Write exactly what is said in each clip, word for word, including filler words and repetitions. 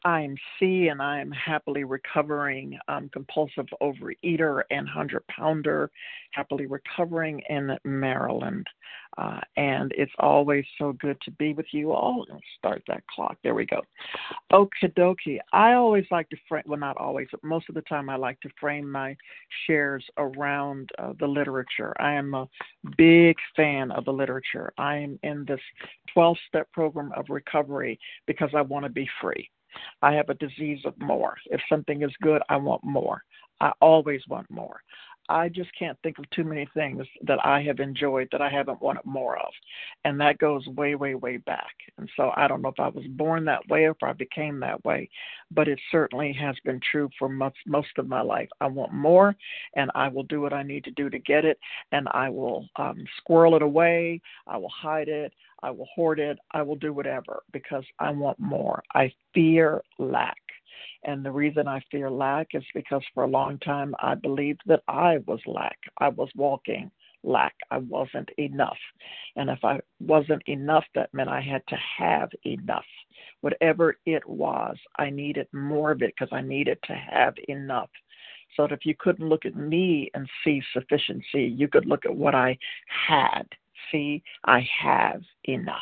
I'm C, and I'm happily recovering um, compulsive overeater and hundred pounder, happily recovering in Maryland. Uh, and it's always so good to be with you all. Let's start that clock. There we go. Okie dokie. I always like to frame, well, not always, but most of the time I like to frame my shares around uh, the literature. I am a big fan of the literature. I am in this twelve-step program of recovery because I want to be free. I have a disease of more. If something is good, I want more. I always want more. I just can't think of too many things that I have enjoyed that I haven't wanted more of. And that goes way, way, way back. And so I don't know if I was born that way or if I became that way, but it certainly has been true for most, most of my life. I want more, and I will do what I need to do to get it, and I will um, squirrel it away. I will hide it. I will hoard it. I will do whatever because I want more. I fear lack. And the reason I fear lack is because for a long time I believed that I was lack. I was walking lack. I wasn't enough. And if I wasn't enough, that meant I had to have enough. Whatever it was, I needed more of it because I needed to have enough. So that if you couldn't look at me and see sufficiency, you could look at what I had. See, I have enough.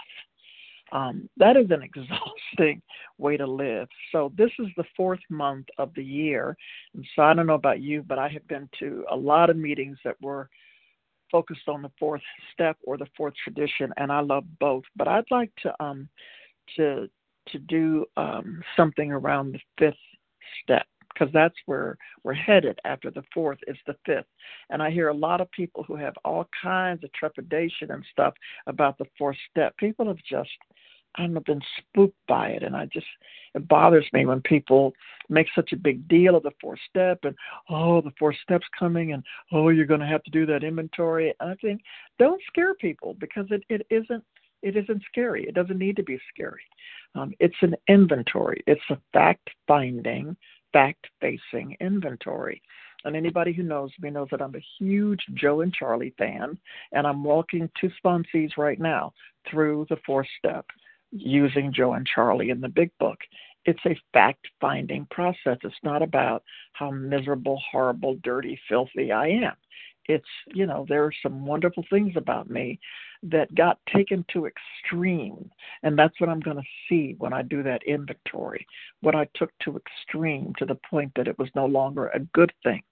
Um, that is an exhausting way to live. So this is the fourth month of the year. And so I don't know about you, but I have been to a lot of meetings that were focused on the fourth step or the fourth tradition, and I love both. But I'd like to um, to to do um, something around the fifth step, because that's where we're headed after the fourth is the fifth. And I hear a lot of people who have all kinds of trepidation and stuff about the fourth step. People have just, I don't know, been spooked by it. And I just, it bothers me when people make such a big deal of the fourth step and, oh, the fourth step's coming and, oh, you're going to have to do that inventory. And I think, don't scare people because it, it isn't, it isn't scary. It doesn't need to be scary. Um, it's an inventory. It's a fact-finding, fact-facing inventory. And anybody who knows me knows that I'm a huge Joe and Charlie fan, and I'm walking two sponsees right now through the fourth step using Joe and Charlie in the big book. It's a fact-finding process. It's not about how miserable, horrible, dirty, filthy I am. It's, you know, there are some wonderful things about me that got taken to extreme. And that's what I'm going to see when I do that inventory, what I took to extreme to the point that it was no longer a good thing.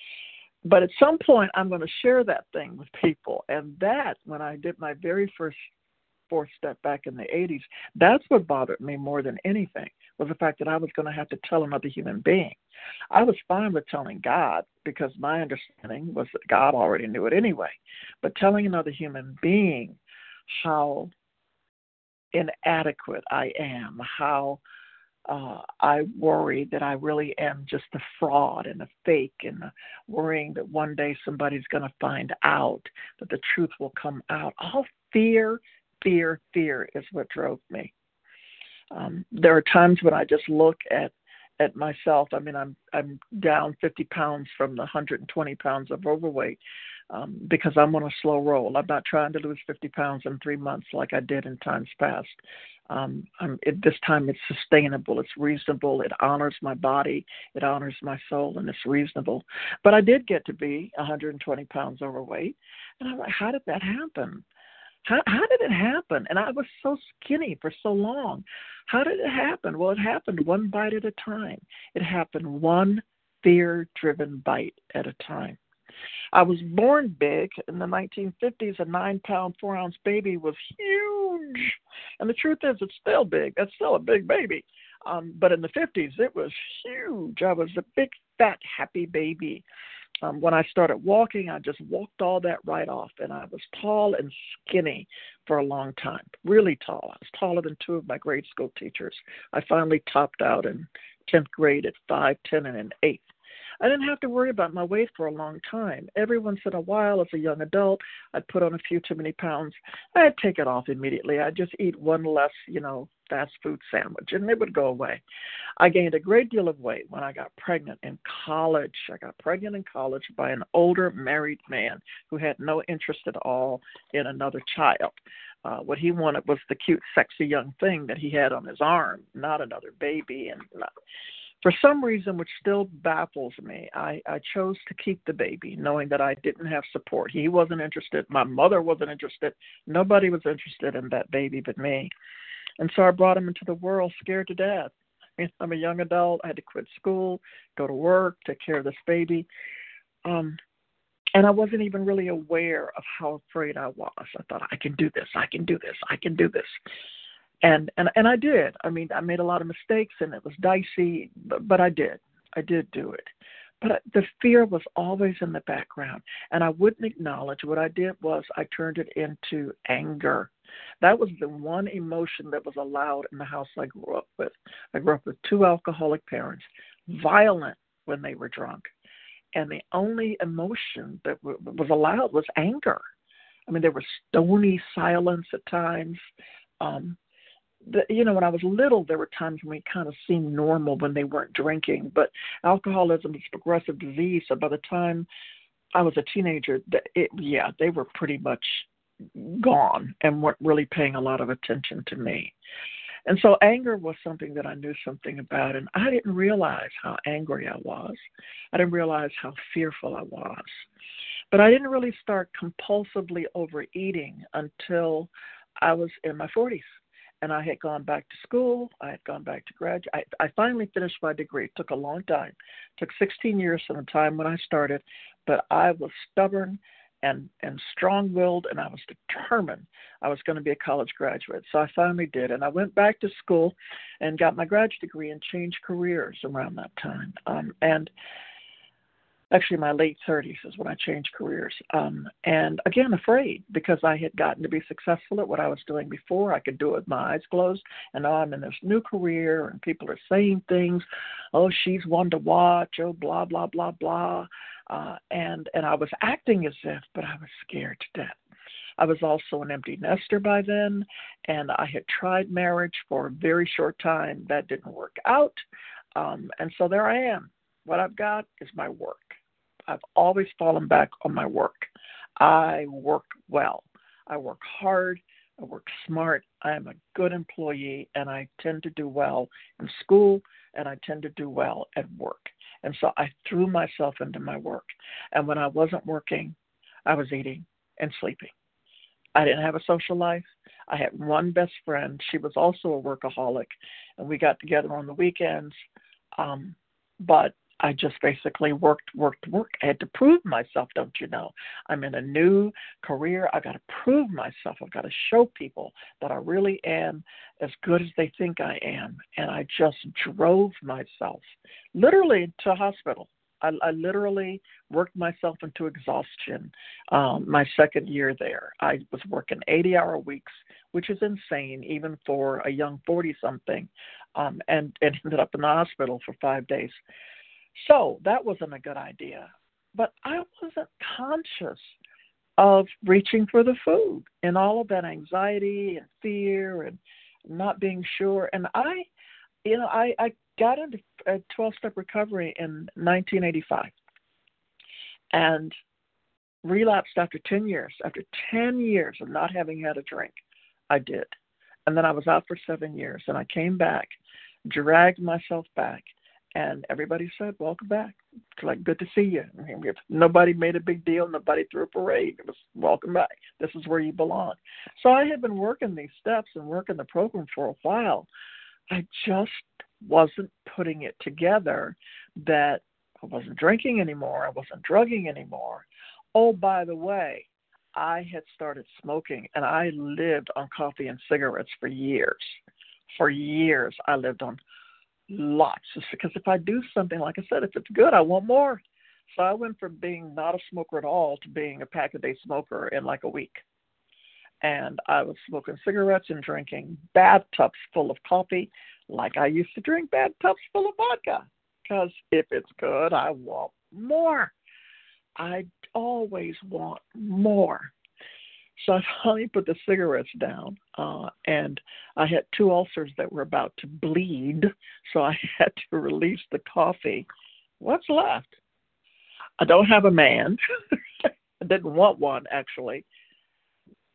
But at some point, I'm going to share that thing with people. And that, when I did my very first fourth step back in the eighties, that's what bothered me more than anything, was the fact that I was going to have to tell another human being. I was fine with telling God because my understanding was that God already knew it anyway. But telling another human being how inadequate I am, how uh, I worry that I really am just a fraud and a fake, and uh, worrying that one day somebody's going to find out, that the truth will come out. All fear, fear, fear is what drove me. Um, there are times when I just look at at myself. I mean, I'm I'm down fifty pounds from the one hundred twenty pounds of overweight um, because I'm on a slow roll. I'm not trying to lose fifty pounds in three months like I did in times past. Um, I'm, it, this time it's sustainable, it's reasonable, it honors my body, it honors my soul, and it's reasonable. But I did get to be one hundred twenty pounds overweight, and I'm like, how did that happen? How, how did it happen? And I was so skinny for so long. How did it happen? Well, it happened one bite at a time. It happened one fear-driven bite at a time. I was born big. In the nineteen fifties, a nine-pound, four-ounce baby was huge. And the truth is, it's still big. That's still a big baby. Um, but in the fifties, it was huge. I was a big, fat, happy baby. Um, when I started walking, I just walked all that right off, and I was tall and skinny for a long time, really tall. I was taller than two of my grade school teachers. I finally topped out in tenth grade at five ten and an eighth. I didn't have to worry about my weight for a long time. Every once in a while, as a young adult, I'd put on a few too many pounds. I'd take it off immediately. I'd just eat one less, you know, fast food sandwich, and it would go away. I gained a great deal of weight when I got pregnant in college. I got pregnant in college by an older married man who had no interest at all in another child. Uh, what he wanted was the cute, sexy young thing that he had on his arm, not another baby. And not, for some reason, which still baffles me, I, I chose to keep the baby, knowing that I didn't have support. He wasn't interested. My mother wasn't interested. Nobody was interested in that baby but me. And so I brought him into the world scared to death. I mean, I'm a young adult. I had to quit school, go to work, take care of this baby. Um, and I wasn't even really aware of how afraid I was. I thought, I can do this. I can do this. I can do this. And, and, and I did. I mean, I made a lot of mistakes and it was dicey, but, but I did. I did do it. But the fear was always in the background. And I wouldn't acknowledge. What I did was I turned it into anger. That was the one emotion that was allowed in the house I grew up with. I grew up with two alcoholic parents, violent when they were drunk. And the only emotion that w- was allowed was anger. I mean, there was stony silence at times. Um, the, you know, when I was little, there were times when we kind of seemed normal when they weren't drinking. But alcoholism is a progressive disease. So by the time I was a teenager, it, yeah, they were pretty much gone and weren't really paying a lot of attention to me. And so anger was something that I knew something about, and I didn't realize how angry I was. I didn't realize how fearful I was. But I didn't really start compulsively overeating until I was in my forties. And I had gone back to school. I had gone back to graduate. I, I finally finished my degree. It took a long time. It took sixteen years from the time when I started, but I was stubborn and and strong-willed, and I was determined I was going to be a college graduate. So I finally did, and I went back to school and got my graduate degree and changed careers around that time. Um, and actually, my late thirties is when I changed careers. Um, and again, afraid because I had gotten to be successful at what I was doing before. I could do it with my eyes closed, and now I'm in this new career, and people are saying things. Oh, she's one to watch. Oh, blah, blah, blah, blah. Uh, and, and I was acting as if, but I was scared to death. I was also an empty nester by then, and I had tried marriage for a very short time. That didn't work out. Um, and so there I am. What I've got is my work. I've always fallen back on my work. I work well. I work hard. I work smart. I am a good employee, and I tend to do well in school, and I tend to do well at work. And so I threw myself into my work. And when I wasn't working, I was eating and sleeping. I didn't have a social life. I had one best friend. She was also a workaholic, and we got together on the weekends. Um, but I just basically worked, worked, worked. I had to prove myself, don't you know? I'm in a new career. I've got to prove myself. I've got to show people that I really am as good as they think I am. And I just drove myself literally to hospital. I, I literally worked myself into exhaustion um, my second year there. I was working eighty-hour weeks, which is insane even for a young forty-something, um, and, and ended up in the hospital for five days. So that wasn't a good idea. But I wasn't conscious of reaching for the food and all of that anxiety and fear and not being sure. And I, you know, I, I got into a twelve-step recovery in nineteen eighty-five and relapsed after ten years. After ten years of not having had a drink, I did. And then I was out for seven years, and I came back, dragged myself back. And everybody said, welcome back. It's like, good to see you. I mean, nobody made a big deal. Nobody threw a parade. It was, welcome back. This is where you belong. So I had been working these steps and working the program for a while. I just wasn't putting it together that I wasn't drinking anymore. I wasn't drugging anymore. Oh, by the way, I had started smoking, and I lived on coffee and cigarettes for years. For years, I lived on lots, because if I do something, like I said, if it's good, I want more. So I went from being not a smoker at all to being a pack-a-day smoker in like a week. And I was smoking cigarettes and drinking bathtubs full of coffee like I used to drink bathtubs full of vodka, because if it's good, I want more. I always want more. So I finally put the cigarettes down, uh, and I had two ulcers that were about to bleed, so I had to release the coffee. What's left? I don't have a man. I didn't want one, actually.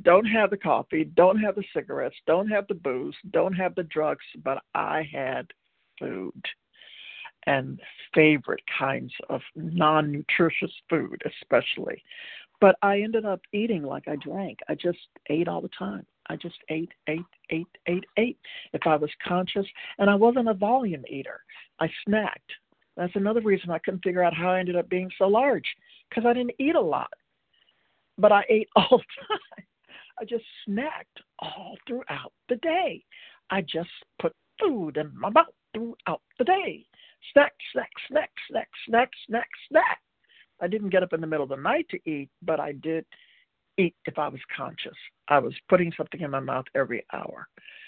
don't have the coffee, don't have the cigarettes, don't have the booze, don't have the drugs, but I had food and favorite kinds of non-nutritious food, especially. But I ended up eating like I drank. I just ate all the time. I just ate, ate, ate, ate, ate. If I was conscious, and I wasn't a volume eater, I snacked. That's another reason I couldn't figure out how I ended up being so large, because I didn't eat a lot, but I ate all the time. I just snacked all throughout the day. I just put food in my mouth throughout the day. Snack, snack, snack, snack, snack, snack, snack. I didn't get up in the middle of the night to eat, but I did eat if I was conscious. I was putting something in my mouth every hour.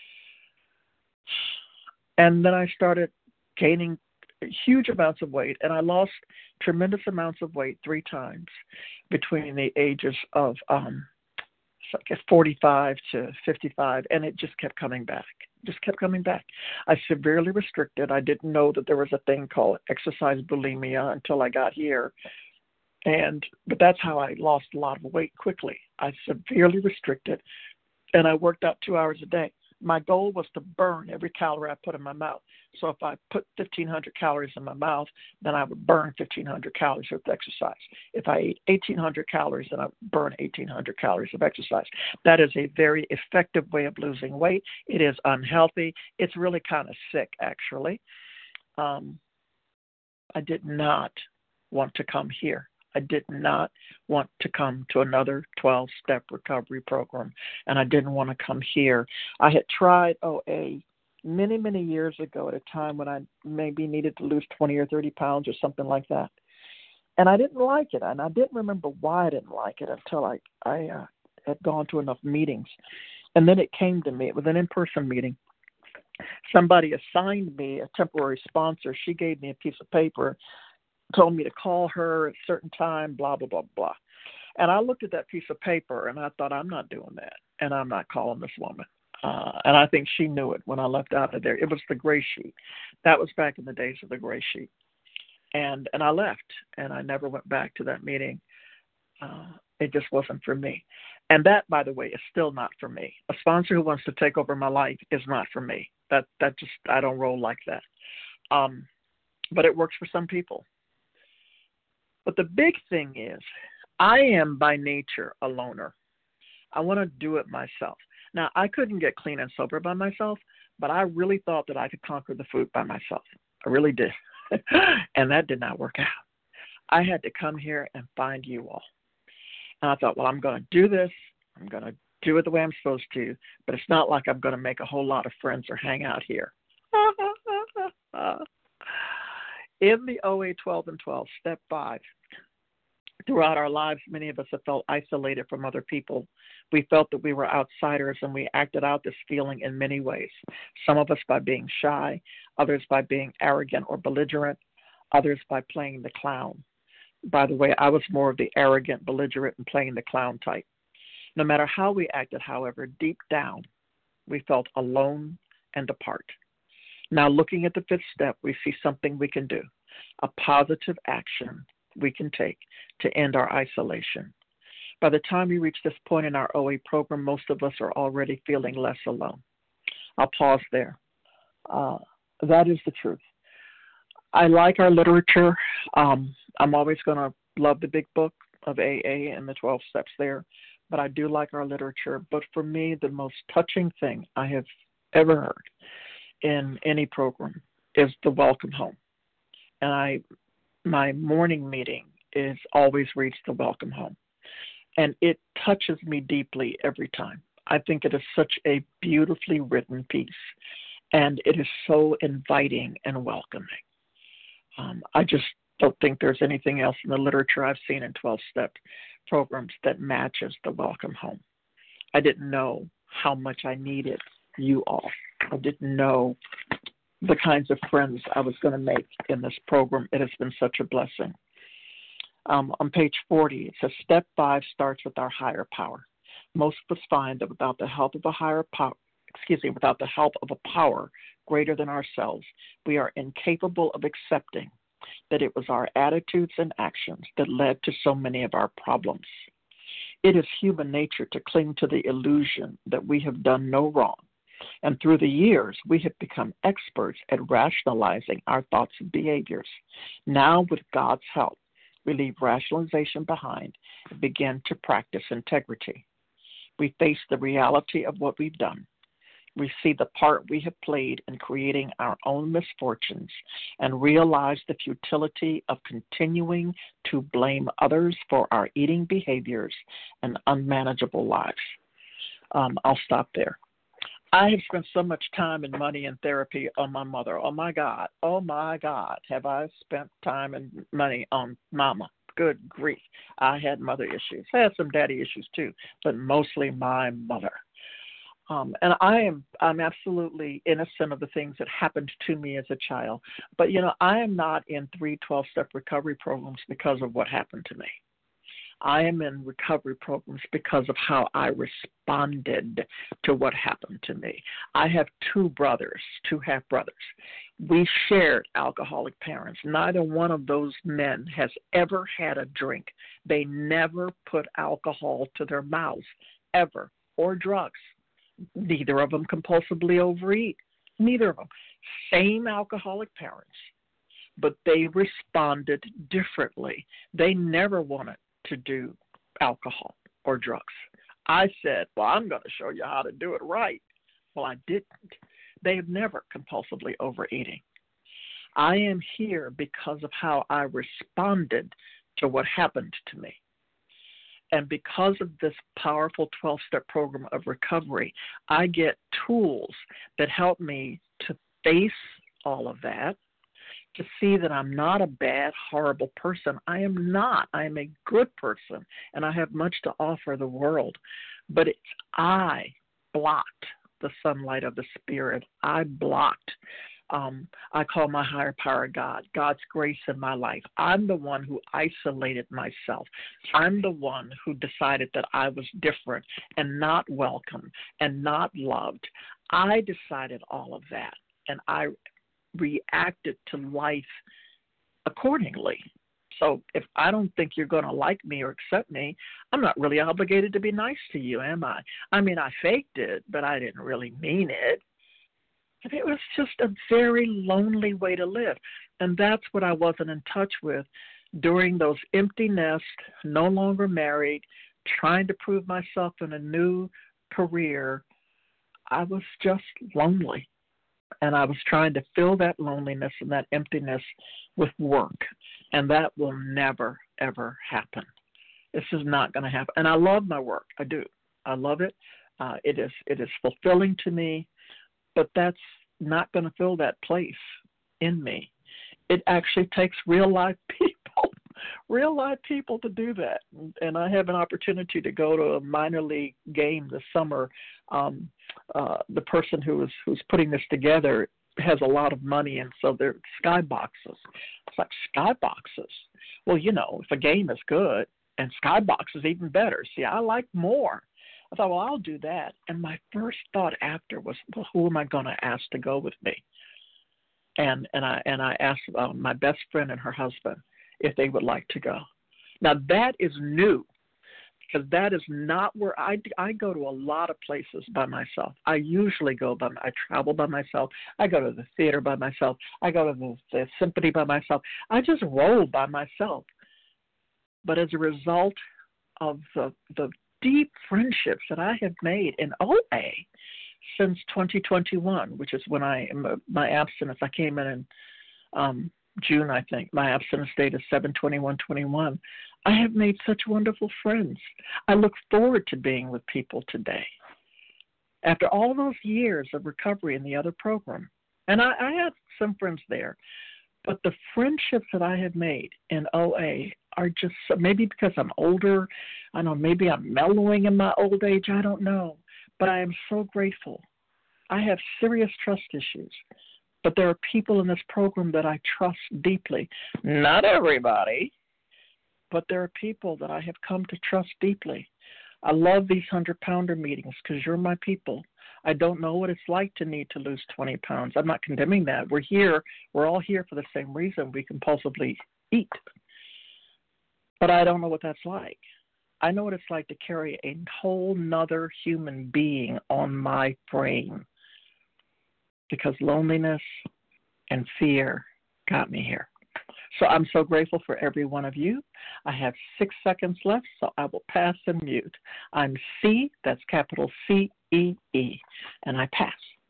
And then I started gaining huge amounts of weight, and I lost tremendous amounts of weight three times between the ages of um, I guess forty-five to fifty-five, and it just kept coming back, just kept coming back. I severely restricted. I didn't know that there was a thing called exercise bulimia until I got here. And but that's how I lost a lot of weight quickly. I severely restricted, and I worked out two hours a day. My goal was to burn every calorie I put in my mouth. So if I put fifteen hundred calories in my mouth, then I would burn fifteen hundred calories with exercise. If I ate eighteen hundred calories, then I would burn eighteen hundred calories of exercise. That is a very effective way of losing weight. It is unhealthy. It's really kind of sick, actually. Um, I did not want to come here. I did not want to come to another twelve-step recovery program, and I didn't want to come here. I had tried O A many, many years ago at a time when I maybe needed to lose twenty or thirty pounds or something like that, and I didn't like it, and I didn't remember why I didn't like it until I, I uh, had gone to enough meetings, and then it came to me. It was an in-person meeting. Somebody assigned me a temporary sponsor. She gave me a piece of paper, told me to call her at a certain time, blah, blah, blah, blah. And I looked at that piece of paper, and I thought, I'm not doing that, and I'm not calling this woman. Uh, and I think she knew it when I left out of there. It was the gray sheet. That was back in the days of the gray sheet. And and I left, and I never went back to that meeting. Uh, it just wasn't for me. And that, by the way, is still not for me. A sponsor who wants to take over my life is not for me. That that just, I don't roll like that. Um, but it works for some people. But the big thing is, I am by nature a loner. I want to do it myself. Now, I couldn't get clean and sober by myself, but I really thought that I could conquer the food by myself. I really did. And that did not work out. I had to come here and find you all. And I thought, well, I'm going to do this. I'm going to do it the way I'm supposed to, but it's not like I'm going to make a whole lot of friends or hang out here. In the O A twelve and twelve, step five, throughout our lives, many of us have felt isolated from other people. We felt that we were outsiders, and we acted out this feeling in many ways. Some of us by being shy, others by being arrogant or belligerent, others by playing the clown. By the way, I was more of the arrogant, belligerent, and playing the clown type. No matter how we acted, however, deep down, we felt alone and apart. Now, looking at the fifth step, we see something we can do, a positive action we can take to end our isolation. By the time we reach this point in our O A program, most of us are already feeling less alone. I'll pause there. Uh, that is the truth. I like our literature. Um, I'm always going to love the big book of A A and the twelve steps there, but I do like our literature. But for me, the most touching thing I have ever heard in any program is the welcome home. And I, my morning meeting is always reads the welcome home. And it touches me deeply every time. I think it is such a beautifully written piece, and it is so inviting and welcoming. Um, I just don't think there's anything else in the literature I've seen in twelve-step programs that matches the welcome home. I didn't know how much I needed you all. I didn't know the kinds of friends I was going to make in this program. It has been such a blessing. Um, on page forty, it says, step five starts with our higher power. Most of us find that without the help of a higher power, excuse me, without the help of a power greater than ourselves, we are incapable of accepting that it was our attitudes and actions that led to so many of our problems. It is human nature to cling to the illusion that we have done no wrong. And through the years, we have become experts at rationalizing our thoughts and behaviors. Now, with God's help, we leave rationalization behind and begin to practice integrity. We face the reality of what we've done. We see the part we have played in creating our own misfortunes and realize the futility of continuing to blame others for our eating behaviors and unmanageable lives. Um, I'll stop there. I have spent so much time and money and therapy on my mother. Oh, my God. Oh, my God. Have I spent time and money on Mama? Good grief. I had mother issues. I had some daddy issues, too, but mostly my mother. Um, and I am I'm absolutely innocent of the things that happened to me as a child. But, you know, I am not in three twelve-step recovery programs because of what happened to me. I am in recovery programs because of how I responded to what happened to me. I have two brothers, two half-brothers. We shared alcoholic parents. Neither one of those men has ever had a drink. They never put alcohol to their mouths, ever, or drugs. Neither of them compulsively overeat. Neither of them. Same alcoholic parents, but they responded differently. They never wanted to do alcohol or drugs. I said, well, I'm going to show you how to do it right. Well, I didn't. They have never compulsively overeating. I am here because of how I responded to what happened to me. And because of this powerful twelve-step program of recovery, I get tools that help me to face all of that, to see that I'm not a bad, horrible person. I am not. I am a good person, and I have much to offer the world. But it's I blocked the sunlight of the Spirit. I blocked Um, I call my higher power God, God's grace in my life. I'm the one who isolated myself. I'm the one who decided that I was different and not welcome and not loved. I decided all of that, and I reacted to life accordingly. So if I don't think you're going to like me or accept me, I'm not really obligated to be nice to you, am I? I mean, I faked it, but I didn't really mean it. It was just a very lonely way to live. And that's what I wasn't in touch with during those empty nest, no longer married, trying to prove myself in a new career. I was just lonely. And I was trying to fill that loneliness and that emptiness with work. And that will never, ever happen. This is not going to happen. And I love my work. I do. I love it. Uh, it is it is fulfilling to me. But that's not going to fill that place in me. It actually takes real life people, real life people to do that. And I have an opportunity to go to a minor league game this summer. Um, uh, the person who is who's putting this together has a lot of money, and so they're skyboxes. It's like skyboxes. Well, you know, if a game is good, and skybox is even better. See, I like more. I thought, well, I'll do that. And my first thought after was, well, who am I going to ask to go with me? And and I and I asked uh, my best friend and her husband if they would like to go. Now, that is new, because that is not where I, I go to a lot of places by myself. I usually go by, I travel by myself. I go to the theater by myself. I go to the, the symphony by myself. I just roll by myself. But as a result of the the deep friendships that I have made in O A since twenty twenty-one, which is when I my abstinence, I came in in um, June, I think. My abstinence date is seven twenty-one twenty-one. I have made such wonderful friends. I look forward to being with people today. After all those years of recovery in the other program, and I, I had some friends there, but the friendships that I have made in O A are just, maybe because I'm older, I don't know, maybe I'm mellowing in my old age, I don't know. But I am so grateful. I have serious trust issues, but there are people in this program that I trust deeply. Not everybody, but there are people that I have come to trust deeply. I love these hundred-pounder meetings because you're my people. I don't know what it's like to need to lose twenty pounds. I'm not condemning that. We're here. We're all here for the same reason. We compulsively eat. But I don't know what that's like. I know what it's like to carry a whole nother human being on my frame because loneliness and fear got me here. So I'm so grateful for every one of you. I have six seconds left, so I will pass and mute. I'm C, that's capital C E E, and I pass.